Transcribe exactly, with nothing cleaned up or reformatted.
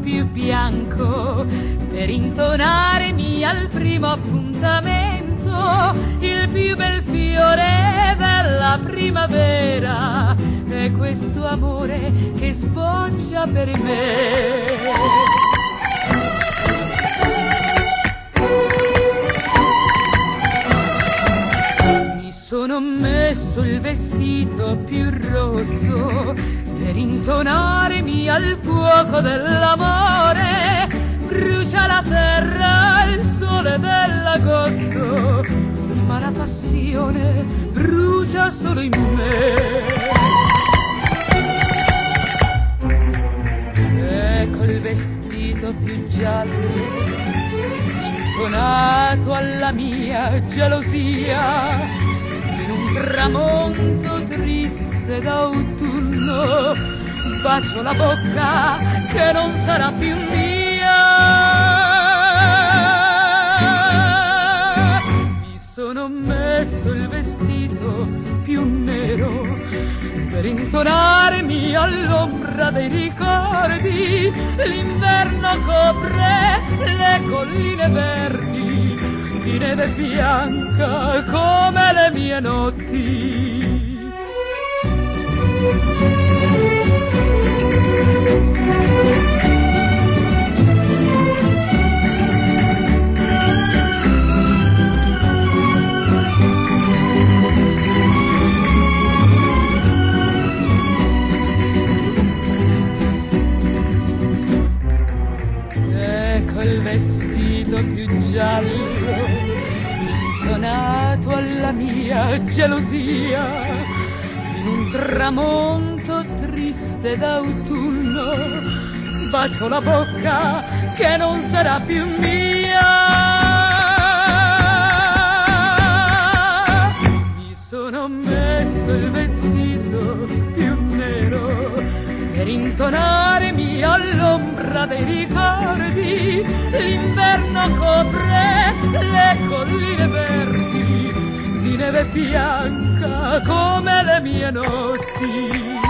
più bianco per intonarmi al primo appuntamento il più bel fiore della primavera. È questo amore che sboccia per me. Sono messo il vestito più rosso per intonarmi al fuoco dell'amore. Brucia la terra il sole dell'agosto, ma la passione brucia solo in me. Ecco il vestito più giallo, intonato alla mia gelosia. In un tramonto triste d'autunno bacio la bocca che non sarà più mia. Mi sono messo il vestito più nero per intonarmi all'ombra dei ricordi. L'inverno copre le colline verdi di neve bianca come le mie notti. Ecco il vestito più giallo, intonato alla mia gelosia. In un tramonto triste d'autunno bacio la bocca che non sarà più mia. Mi sono messo il vestito più nero per intonarmi all'ombra dei ricordi. L'inverno copre le colline verdi di neve bianca come le mie notti.